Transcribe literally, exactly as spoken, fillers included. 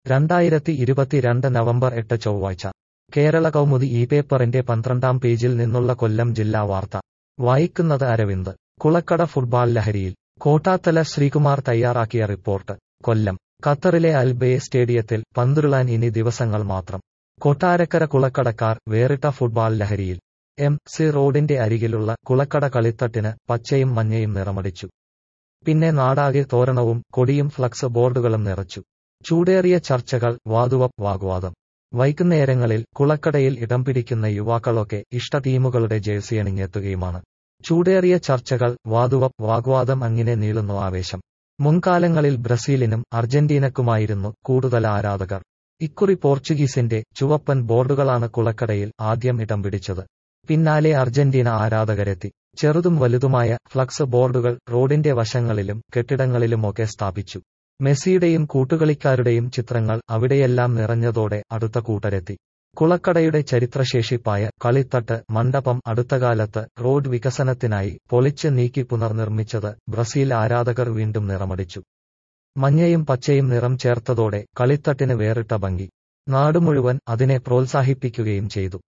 രണ്ടായിരത്തി ഇരുപത്തിരണ്ട് നവംബർ എട്ട് ചൊവ്വാഴ്ച കേരള കൗമുദി ഈ പേപ്പറിന്റെ പന്ത്രണ്ടാം പേജിൽ നിന്നുള്ള കൊല്ലം ജില്ലാ വാർത്ത വായിക്കുന്നത് അരവിന്ദ്. കുളക്കട ഫുട്ബാൾ ലഹരിയിൽ. കോട്ടാത്തല ശ്രീകുമാർ തയ്യാറാക്കിയ റിപ്പോർട്ട്. കൊല്ലം. ഖത്തറിലെ അൽ ബേ സ്റ്റേഡിയത്തിൽ പന്തുരുളാൻ ഇനി ദിവസങ്ങൾ മാത്രം. കൊട്ടാരക്കര കുളക്കടക്കാർ വേറിട്ട ഫുട്ബാൾ ലഹരിയിൽ. എം സി റോഡിന്റെ അരികിലുള്ള കുളക്കട കളിത്തട്ടിന് പച്ചയും മഞ്ഞയും നിറമടിച്ചു. പിന്നെ നാടാകെ തോരണവും കൊടിയും ഫ്ലക്സ് ബോർഡുകളും നിറച്ചു. ചൂടേറിയ ചർച്ചകൾ, വാതുവപ്പ്, വാഗ്വാദം. വൈകുന്നേരങ്ങളിൽ കുളക്കടയിൽ ഇടം പിടിക്കുന്ന യുവാക്കളൊക്കെ ഇഷ്ട ടീമുകളുടെ ജേഴ്സിയണിഞ്ഞെത്തുകയുമാണ്. ചൂടേറിയ ചർച്ചകൾ, വാതുവപ്പ്, വാഗ്വാദം, അങ്ങനെ നീളുന്നു ആവേശം. മുൻകാലങ്ങളിൽ ബ്രസീലിനും അർജന്റീനക്കുമായിരുന്നു കൂടുതൽ ആരാധകർ. ഇക്കുറി പോർച്ചുഗീസിന്റെ ചുവപ്പൻ ബോർഡുകളാണ് കുളക്കടയിൽ ആദ്യം ഇടം പിടിച്ചത്. പിന്നാലെ അർജന്റീന ആരാധകരെത്തി. ചെറുതും വലുതുമായ ഫ്ലക്സ് ബോർഡുകൾ റോഡിന്റെ വശങ്ങളിലും കെട്ടിടങ്ങളിലുമൊക്കെ സ്ഥാപിച്ചു. മെസ്സിയുടെയും കൂട്ടുകളിക്കാരുടെയും ചിത്രങ്ങൾ അവിടെയെല്ലാം നിറഞ്ഞതോടെ അടുത്ത കൂട്ടരെത്തി. കുളക്കടയുടെ ചരിത്രശേഷിപ്പായ കളിത്തട്ട് മണ്ഡപം അടുത്തകാലത്ത് റോഡ് വികസനത്തിനായി പൊളിച്ച് നീക്കി പുനർനിർമ്മിച്ചത് ബ്രസീൽ ആരാധകർ വീണ്ടും നിറമടിച്ചു. മഞ്ഞയും പച്ചയും നിറം ചേർത്തതോടെ കളിത്തട്ടിന് വേറിട്ട ഭംഗി. നാടുമുഴുവൻ അതിനെ പ്രോത്സാഹിപ്പിക്കുകയും ചെയ്തു.